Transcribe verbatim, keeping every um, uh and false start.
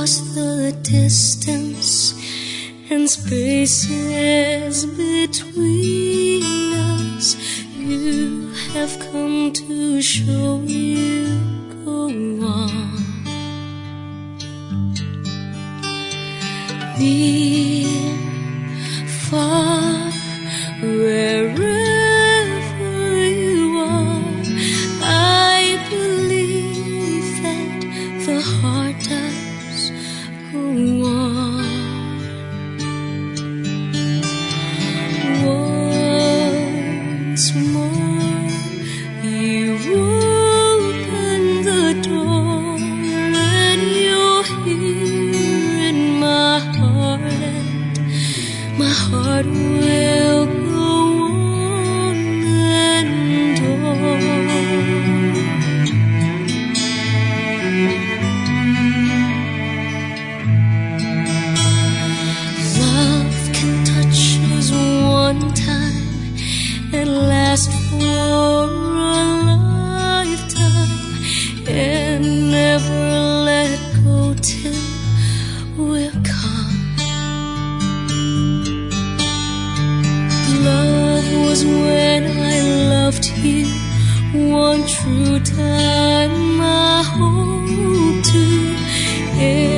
across the distance and spaces between us. You have come to show you go on. Near, far, wherever you are, I believe that the heart does go on. Once more, you open the door and you're here in my heart, and my heart will go on and on. Love can touch us one time and last for a lifetime, and never let go till we're gone. Love was when I loved you one true time. I hope to